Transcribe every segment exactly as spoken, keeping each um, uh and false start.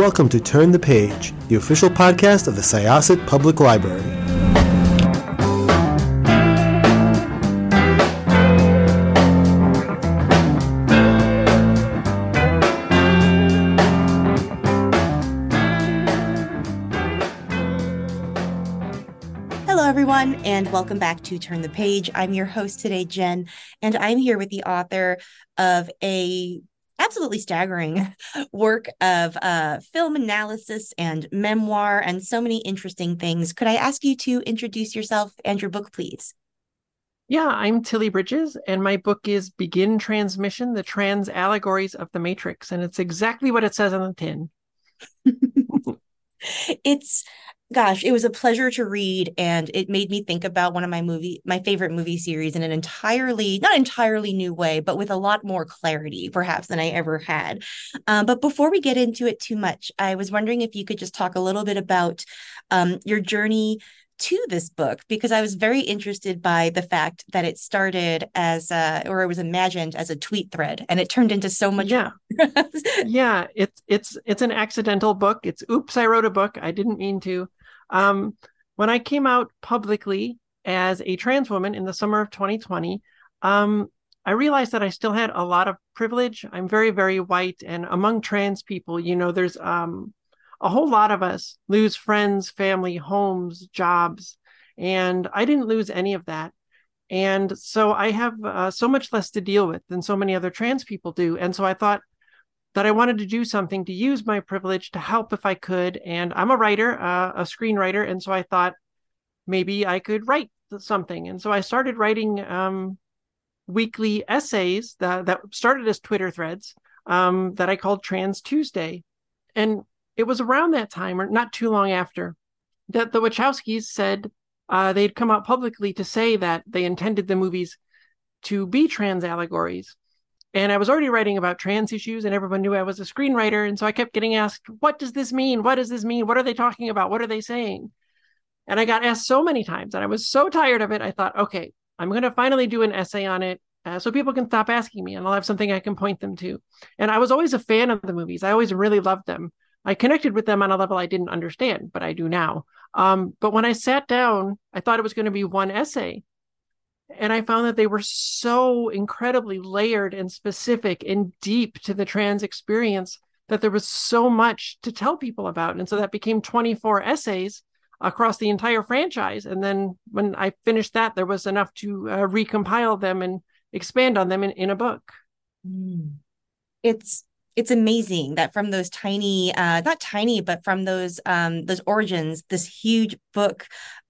Welcome to Turn the Page, the official podcast of the Syosset Public Library. Hello, everyone, and welcome back to Turn the Page. I'm your host today, Jen, and I'm here with the author of a absolutely staggering work of uh, film analysis and memoir and so many interesting things. Could I ask you to introduce yourself and your book, please? Yeah, I'm Tilly Bridges, and my book is Begin Transmission, The Trans Allegories of the Matrix, and it's exactly what it says on the tin. It's, gosh, it was a pleasure to read, and it made me think about one of my movie, my favorite movie series in an entirely, not entirely new way, but with a lot more clarity, perhaps, than I ever had. Um, but before we get into it too much, I was wondering if you could just talk a little bit about um, your journey to this book, because I was very interested by the fact that it started as a, or it was imagined as a tweet thread, and it turned into so much. Yeah. yeah, it's it's it's an accidental book. It's oops, I wrote a book. I didn't mean to. Um, when I came out publicly as a trans woman in the summer of twenty twenty, um, I realized that I still had a lot of privilege. I'm very, very white, and among trans people, you know, there's um a whole lot of us lose friends, family, homes, jobs, and I didn't lose any of that. And so I have uh, so much less to deal with than so many other trans people do. And so I thought that I wanted to do something to use my privilege to help if I could. And I'm a writer, uh, a screenwriter. And so I thought maybe I could write something. And so I started writing um, weekly essays that, that started as Twitter threads um, that I called Trans Tuesday. And it was around that time, or not too long after, that the Wachowskis said uh, they'd come out publicly to say that they intended the movies to be trans allegories. And I was already writing about trans issues, and everyone knew I was a screenwriter. And so I kept getting asked, what does this mean? What does this mean? What are they talking about? What are they saying? And I got asked so many times, and I was so tired of it. I thought, okay, I'm going to finally do an essay on it uh, so people can stop asking me, and I'll have something I can point them to. And I was always a fan of the movies. I always really loved them. I connected with them on a level I didn't understand, but I do now. Um, but when I sat down, I thought it was going to be one essay. And I found that they were so incredibly layered and specific and deep to the trans experience that there was so much to tell people about. And so that became twenty-four essays across the entire franchise. And then when I finished that, there was enough to uh, recompile them and expand on them in, in a book. Mm. It's It's amazing that from those tiny, uh, not tiny, but from those um, those origins, this huge book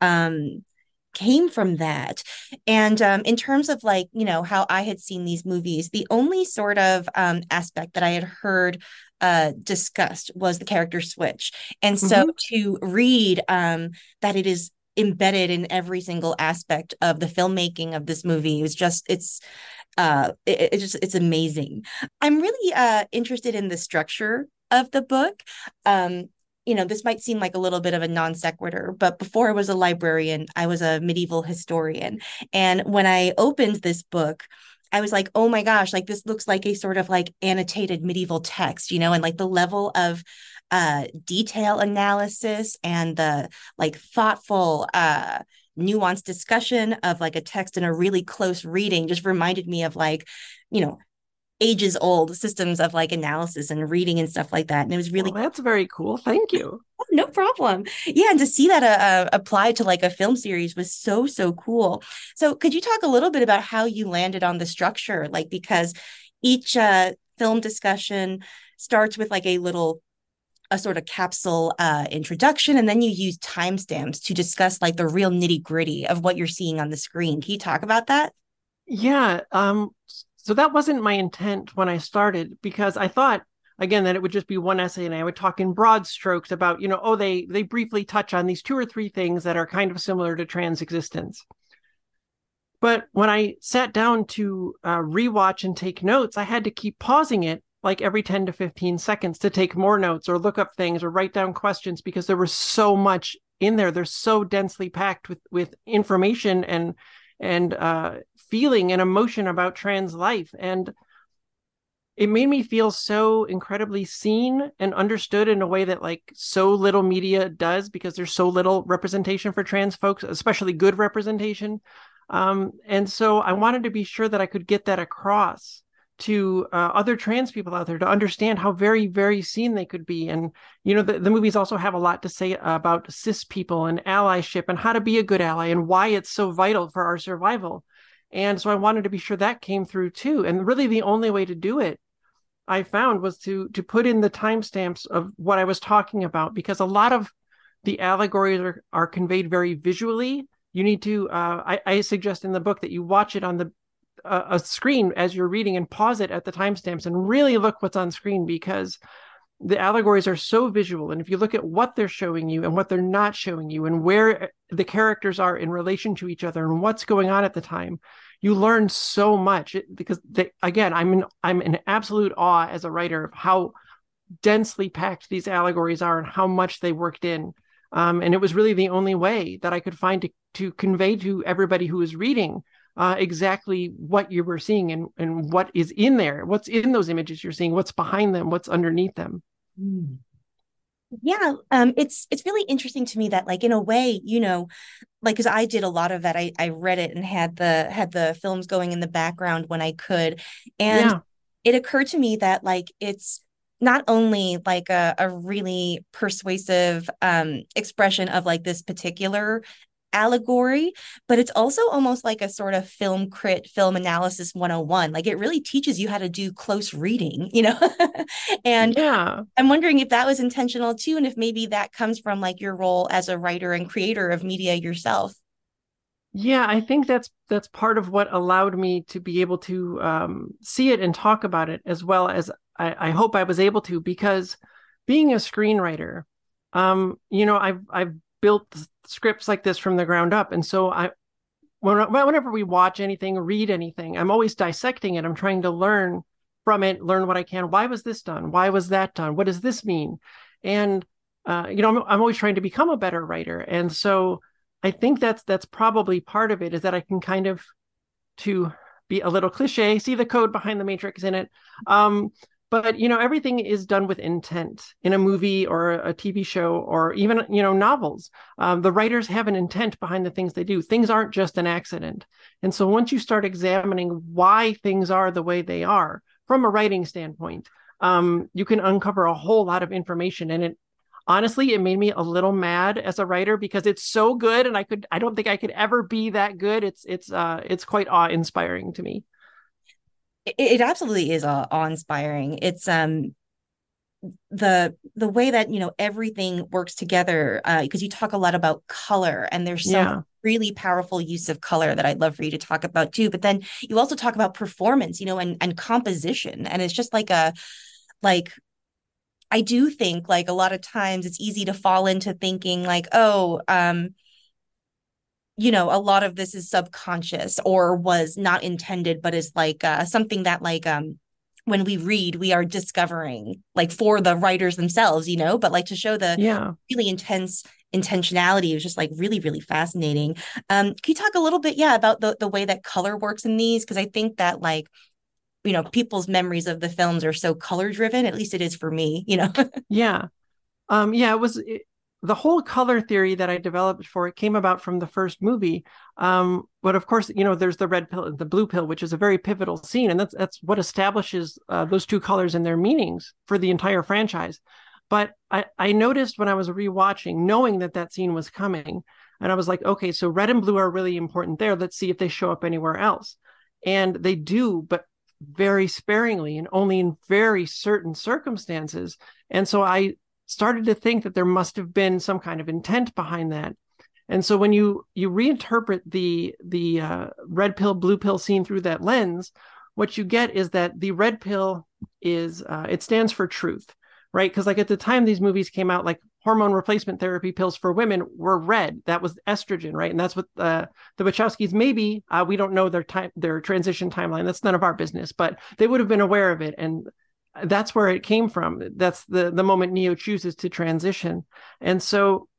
um, came from that. And um, in terms of like, you know, how I had seen these movies, the only sort of um, aspect that I had heard uh, discussed was the character switch. And so mm-hmm. to read um, that it is embedded in every single aspect of the filmmaking of this movie is just, it's, Uh, it, it just it's amazing. I'm really uh, interested in the structure of the book. Um, you know, this might seem like a little bit of a non sequitur, but before I was a librarian, I was a medieval historian. And when I opened this book, I was like, oh my gosh, like this looks like a sort of like annotated medieval text, you know, and like the level of uh, detail analysis and the like thoughtful uh nuanced discussion of like a text and a really close reading just reminded me of like, you know, ages old systems of like analysis and reading and stuff like that. And it was really well, that's very cool. Thank you. Oh, no problem. Yeah. And to see that uh, applied to like a film series was so, so cool. So could you talk a little bit about how you landed on the structure? Like, because each uh, film discussion starts with like a little a sort of capsule uh, introduction, and then you use timestamps to discuss like the real nitty gritty of what you're seeing on the screen. Can you talk about that? Yeah. Um, so that wasn't my intent when I started, because I thought, again, that it would just be one essay and I would talk in broad strokes about, you know, oh, they they briefly touch on these two or three things that are kind of similar to trans existence. But when I sat down to uh, rewatch and take notes, I had to keep pausing it like every ten to fifteen seconds to take more notes or look up things or write down questions, because there was so much in there. They're so densely packed with, with information and, and uh, feeling and emotion about trans life. And it made me feel so incredibly seen and understood in a way that like so little media does, because there's so little representation for trans folks, especially good representation. Um, and so I wanted to be sure that I could get that across to uh, other trans people out there to understand how very, very seen they could be. And, you know, the, the movies also have a lot to say about cis people and allyship and how to be a good ally and why it's so vital for our survival. And so I wanted to be sure that came through too. And really the only way to do it, I found, was to to put in the timestamps of what I was talking about, because a lot of the allegories are, are conveyed very visually. You need to, uh, I, I suggest in the book that you watch it on the uh, a screen as you're reading and pause it at the timestamps and really look what's on screen, because the allegories are so visual. And if you look at what they're showing you and what they're not showing you and where the characters are in relation to each other and what's going on at the time, you learn so much. It, because they, again, I'm in, I'm in absolute awe as a writer of how densely packed these allegories are and how much they worked in. Um, and it was really the only way that I could find to, to convey to everybody who was reading uh, exactly what you were seeing and, and what is in there, what's in those images you're seeing, what's behind them, what's underneath them. Mm. Yeah, um, it's it's really interesting to me that, like, in a way, you know, like, because I did a lot of that. I I read it and had the had the films going in the background when I could, and Yeah. it occurred to me that, like, it's not only like a, a really persuasive um expression of like this particular allegory, but it's also almost like a sort of film crit, film analysis one oh one. Like, it really teaches you how to do close reading, you know? And Yeah. I'm wondering if that was intentional too, and if maybe that comes from like your role as a writer and creator of media yourself. Yeah, I think that's that's part of what allowed me to be able to um, see it and talk about it, as well as I, I hope I was able to, because being a screenwriter, um, you know, I've I've built scripts like this from the ground up, and so I, when, whenever we watch anything, read anything, I'm always dissecting it. I'm trying to learn from it, learn what I can. Why was this done? Why was that done? What does this mean? And uh, you know, I'm, I'm always trying to become a better writer, and so I think that's that's probably part of it, is that I can kind of, to be a little cliche, see the code behind the matrix in it. Um, but, you know, everything is done with intent in a movie or a T V show or even, you know, novels. Um, the writers have an intent behind the things they do. Things aren't just an accident. And so once you start examining why things are the way they are from a writing standpoint, um, you can uncover a whole lot of information. And it, honestly, it made me a little mad as a writer, because it's so good, and I could I don't think I could ever be that good. It's it's uh it's quite awe-inspiring to me. It, it absolutely is awe, awe-inspiring. It's um the the way that, you know, everything works together, uh because you talk a lot about color, and there's some Yeah. really powerful use of color that I'd love for you to talk about too. But then you also talk about performance, you know, and and composition, and it's just like a like I do think, like, a lot of times it's easy to fall into thinking like, oh, um, you know, a lot of this is subconscious or was not intended, but is like uh, something that, like, um, when we read, we are discovering, like, for the writers themselves, you know, but like to show the Yeah. really intense intentionality is just like really, really fascinating. Um, can you talk a little bit, yeah, about the the way that color works in these? Because I think that, like, you know, people's memories of the films are so color driven. At least it is for me, you know. Yeah. Um, yeah, it was it, the whole color theory that I developed for it came about from the first movie. Um, but of course, you know, there's the red pill and the blue pill, which is a very pivotal scene. And that's that's what establishes uh, those two colors and their meanings for the entire franchise. But I, I noticed when I was rewatching, knowing that that scene was coming, and I was like, okay, so red and blue are really important there. Let's see if they show up anywhere else. And they do, but very sparingly and only in very certain circumstances. And so I started to think that there must have been some kind of intent behind that. And so when you you reinterpret the the uh, red pill, blue pill scene through that lens, what you get is that the red pill is, uh, it stands for truth, right? Because like at the time these movies came out, like hormone replacement therapy pills for women were red. That was estrogen, right? And that's what uh, the Wachowskis, maybe, uh, we don't know their time, their transition timeline. That's none of our business, but they would have been aware of it. And that's where it came from. That's the, the moment Neo chooses to transition. And so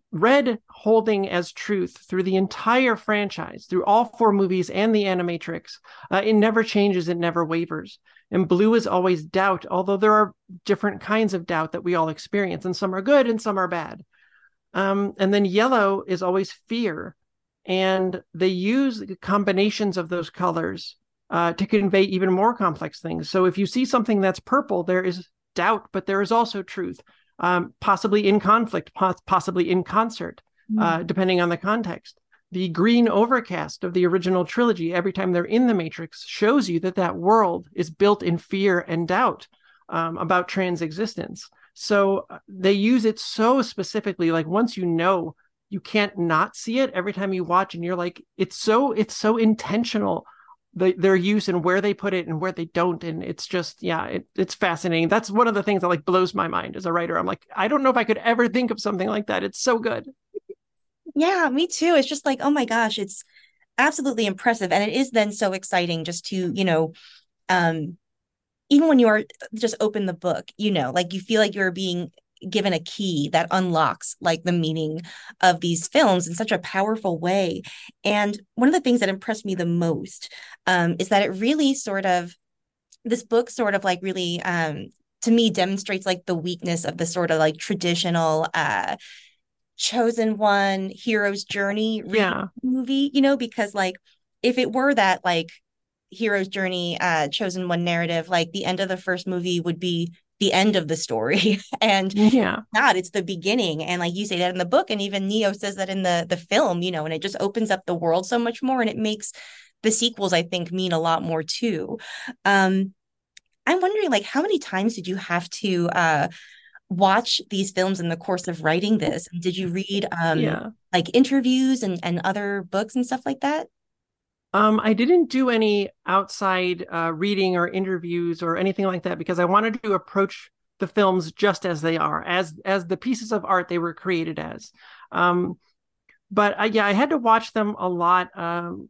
Red holding as truth through the entire franchise, through all four movies and the Animatrix. Uh, it never changes, it never wavers. And blue is always doubt, although there are different kinds of doubt that we all experience, and some are good and some are bad. Um, and then yellow is always fear. And they use combinations of those colors uh, to convey even more complex things. So if you see something that's purple, there is doubt, but there is also truth. Um, possibly in conflict, pos- possibly in concert, uh, depending on the context. The green overcast of the original trilogy, every time they're in the Matrix, shows you that that world is built in fear and doubt um, about trans existence. So they use it so specifically, like once you know, you can't not see it every time you watch, and you're like, it's so it's so intentional. The, their use and where they put it and where they don't. And it's just, yeah, it, it's fascinating. That's one of the things that like blows my mind as a writer. I'm like, I don't know if I could ever think of something like that. It's so good. Yeah, me too. It's just like, oh my gosh, it's absolutely impressive. And it is then so exciting just to, you know, um, even when you are just open the book, you know, like you feel like you're being given a key that unlocks like the meaning of these films in such a powerful way. And one of the things that impressed me the most um, is that it really sort of, this book sort of like really, um, to me, demonstrates like the weakness of the sort of like traditional uh, chosen one hero's journey Yeah. movie, you know, because like if it were that like hero's journey, uh, chosen one narrative, like the end of the first movie would be the end of the story. And Yeah. not, it's the beginning. And like you say that in the book, and even Neo says that in the the film, you know, and it just opens up the world so much more, and it makes the sequels, I think, mean a lot more too. Um, I'm wondering, like, how many times did you have to uh watch these films in the course of writing this? Did you read um Yeah. like interviews and and other books and stuff like that? Um, I didn't do any outside uh, reading or interviews or anything like that because I wanted to approach the films just as they are, as as the pieces of art they were created as. Um, but I, yeah, I had to watch them a lot. Um,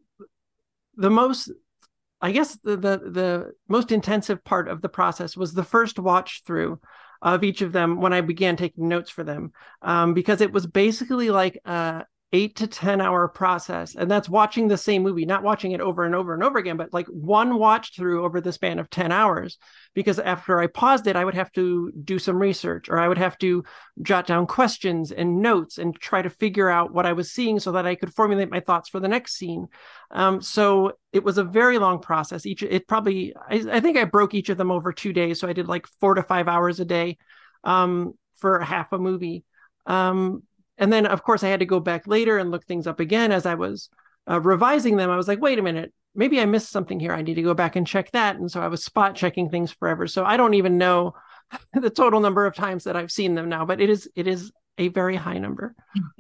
the most, I guess, the, the the most intensive part of the process was the first watch through of each of them when I began taking notes for them, um, because it was basically like a eight to ten hour process, and that's watching the same movie, not watching it over and over and over again, but like one watch through over the span of ten hours. Because after I paused it, I would have to do some research, or I would have to jot down questions and notes and try to figure out what I was seeing so that I could formulate my thoughts for the next scene. Um, so it was a very long process. Each, it probably, I, I think I broke each of them over two days. So I did like four to five hours a day um, for half a movie. Um, and then, of course, I had to go back later and look things up again as I was uh, revising them. I was like, wait a minute, maybe I missed something here. I need to go back and check that. And so I was spot checking things forever. So I don't even know the total number of times that I've seen them now, but it is it is a very high number.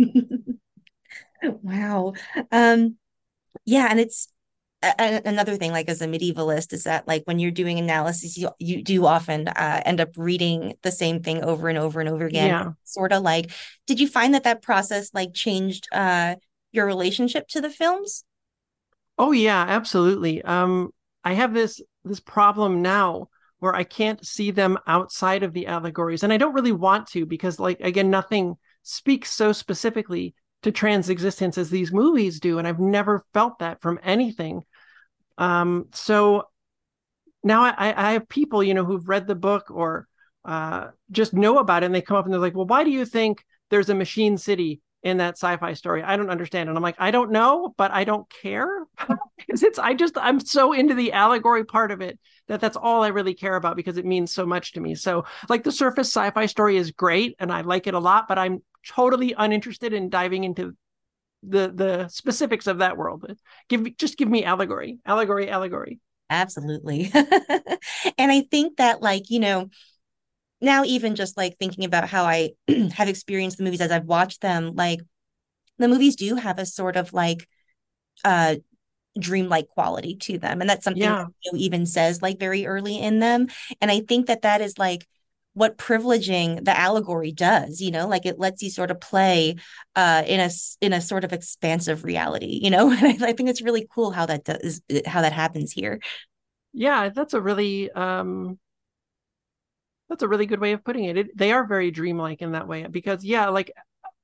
Wow. Um, yeah, and it's a- another thing, like as a medievalist, is that like when you're doing analysis, you you do often uh, end up reading the same thing over and over and over again. Yeah. Sort of like, did you find that that process like changed uh, your relationship to the films? Oh yeah, absolutely. Um, I have this this problem now where I can't see them outside of the allegories, and I don't really want to because, like, again, nothing speaks so specifically to trans existence as these movies do, and I've never felt that from anything. Um, so now I, I have people, you know, who've read the book or uh, just know about it, and they come up and they're like, "Well, why do you think there's a machine city in that sci-fi story? I don't understand." And I'm like, I don't know, but I don't care because it's I just I'm so into the allegory part of it that that's all I really care about because it means so much to me. So like the surface sci-fi story is great and I like it a lot, but I'm totally uninterested in diving into the the specifics of that world. Give me just give me allegory, allegory, allegory. Absolutely. And I think that, like, you know, now even just like thinking about how I have experienced the movies as I've watched them, like the movies do have a sort of like uh dreamlike quality to them. And that's something Yeah. that Neo even says like very early in them. And I think that that is like what privileging the allegory does, you know, like it lets you sort of play uh in a in a sort of expansive reality, you know. And I, I think it's really cool how that does how that happens here. Yeah, that's a really um that's a really good way of putting it. it they are very dreamlike in that way because yeah, like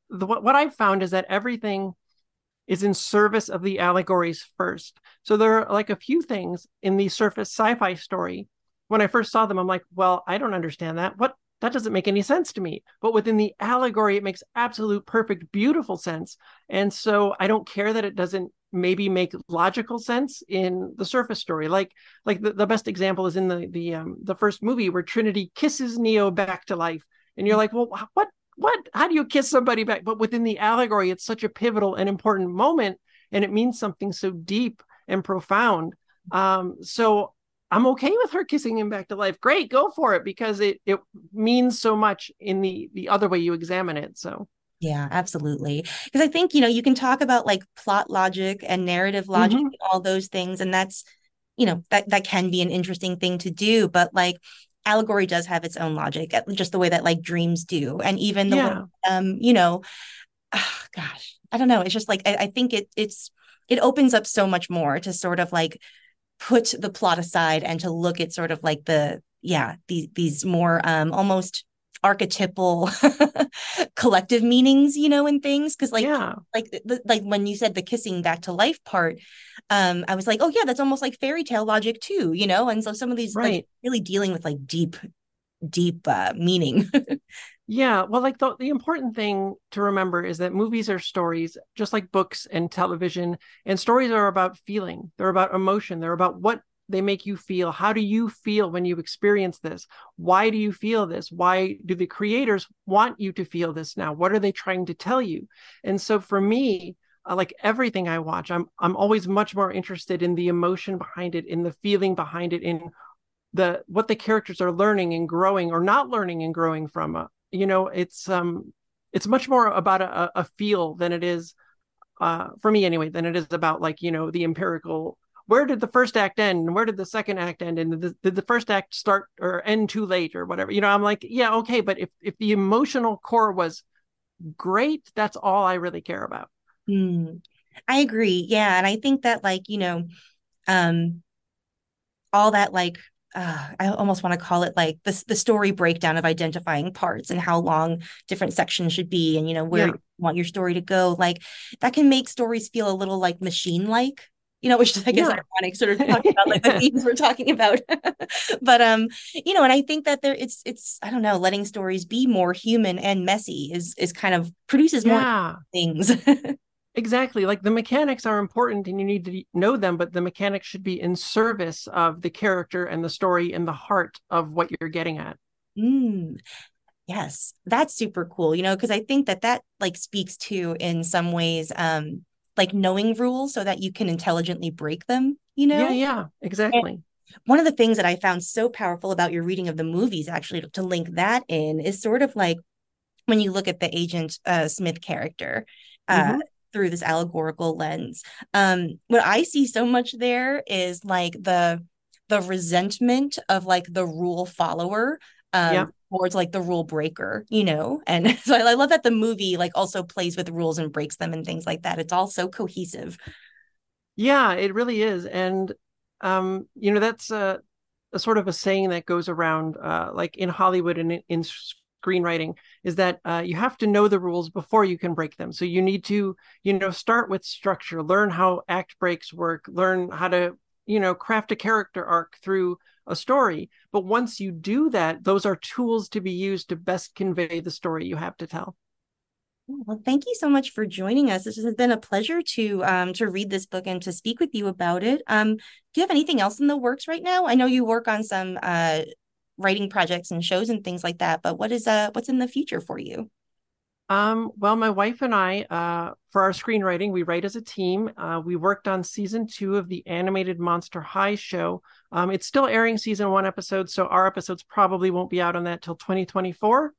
the, what, what I've found is that everything is in service of the allegories first. So there are like a few things in the surface sci-fi story. When I first saw them, I'm like, well, I don't understand that. What? That doesn't make any sense to me. But within the allegory, it makes absolute, perfect, beautiful sense. And so I don't care that it doesn't maybe make logical sense in the surface story. Like, like the, the best example is in the the um, the first movie where Trinity kisses Neo back to life, and you're like, well, what, what? How do you kiss somebody back? But within the allegory, it's such a pivotal and important moment, and it means something so deep and profound. Um, so I'm okay with her kissing him back to life. Great, go for it, because it it means so much in the the other way you examine it. So yeah, absolutely. Because I think, you know, you can talk about like plot logic and narrative logic mm-hmm. and all those things, and that's, you know, that that can be an interesting thing to do, but like allegory does have its own logic, just the way that like dreams do, and even the yeah. way, um, you know, oh, gosh, I don't know. It's just like I, I think it it's it opens up so much more to sort of like put the plot aside and to look at sort of like the yeah these these more um almost archetypal collective meanings, you know, in things, because like yeah like the, like when you said the kissing back to life part, um I was like, oh yeah, that's almost like fairy tale logic too, you know. And so some of these right like really dealing with like deep deep uh meaning. yeah well, like the, the important thing to remember is that movies are stories, just like books and television, and stories are about feeling. They're about emotion. They're about what they make you feel. How do you feel when you experience this? Why do you feel this? Why do the creators want you to feel this now? What are they trying to tell you? And so for me, uh, like everything I watch, I'm I'm always much more interested in the emotion behind it, in the feeling behind it, in the what the characters are learning and growing or not learning and growing from. Uh, you know, it's um it's much more about a, a feel than it is, uh, for me anyway, than it is about like, you know, the empirical. Where did the first act end and where did the second act end, and did the, did the first act start or end too late or whatever? You know, I'm like, yeah, okay, but if if the emotional core was great, that's all I really care about. Hmm. I agree. Yeah. And I think that like, you know, um all that like uh, I almost want to call it like the, the story breakdown of identifying parts and how long different sections should be, and you know where Yeah. you want your story to go, like that can make stories feel a little like machine like, you know, which I guess Yeah. ironic, sort of talking about like the themes we're talking about. But um you know, and I think that there it's it's I don't know, letting stories be more human and messy is is kind of produces more Yeah. things. Exactly. Like the mechanics are important and you need to know them, but the mechanics should be in service of the character and the story and the heart of what you're getting at. Mm. Yes, that's super cool, you know, because I think that that like speaks to in some ways, um, like knowing rules so that you can intelligently break them, you Yeah, know? yeah, And exactly. one of the things that I found so powerful about your reading of the movies, actually, to, to link that in, is sort of like when you look at the Agent uh, Smith character uh, Mm-hmm. through this allegorical lens. Um, what I see so much there is like the the resentment of like the rule follower Yeah. um, towards like the rule breaker, you know. And so I, I love that the movie like also plays with rules and breaks them and things like that. It's all so cohesive. Yeah, it really is. And um, you know, that's a, a sort of a saying that goes around, uh, like in Hollywood and in, in screenwriting, is that uh, you have to know the rules before you can break them. So you need to, you know, start with structure, learn how act breaks work, learn how to, you know, craft a character arc through a story. But once you do that, those are tools to be used to best convey the story you have to tell. Well, thank you so much for joining us. This has been a pleasure to um to read this book and to speak with you about it. Um, do you have anything else in the works right now? I know you work on some uh writing projects and shows and things like that, but what is uh what's in the future for you? Um, well, my wife and I, uh, for our screenwriting, we write as a team. Uh, we worked on season two of the animated Monster High show. Um, it's still airing season one episodes, so our episodes probably won't be out on that till twenty twenty-four.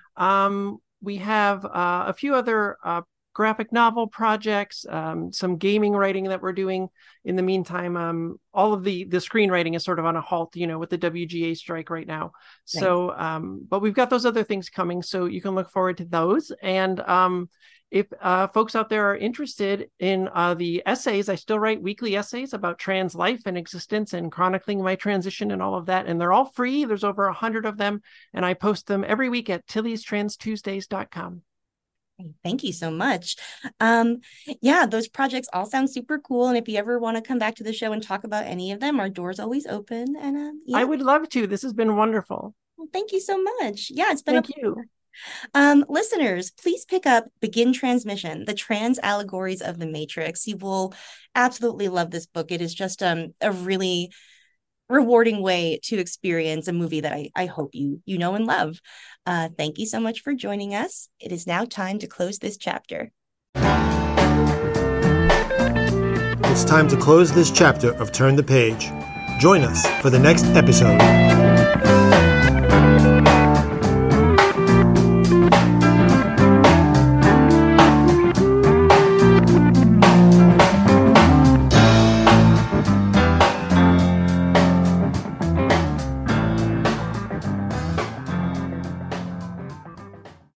Um, we have uh, a few other uh, graphic novel projects, um, some gaming writing that we're doing. In the meantime, um, all of the the screenwriting is sort of on a halt, you know, with the W G A strike right now. Nice. So, um, but we've got those other things coming, so you can look forward to those. And um, if uh, folks out there are interested in uh, the essays, I still write weekly essays about trans life and existence and chronicling my transition and all of that. And they're all free. There's over a hundred of them. And I post them every week at tilly's trans tuesdays dot com. Thank you so much. Um, yeah, those projects all sound super cool. And if you ever want to come back to the show and talk about any of them, our door's always open. And um, yeah. I would love to. This has been wonderful. Well, thank you so much. Yeah, it's been Thank a you. Um, listeners, please pick up Begin Transmission, The Trans Allegories of the Matrix. You will absolutely love this book. It is just um, a really rewarding way to experience a movie that I, I hope you you know and love. Uh, thank you so much for joining us. It is now time to close this chapter. It's time to close this chapter of Turn the Page. Join us for the next episode.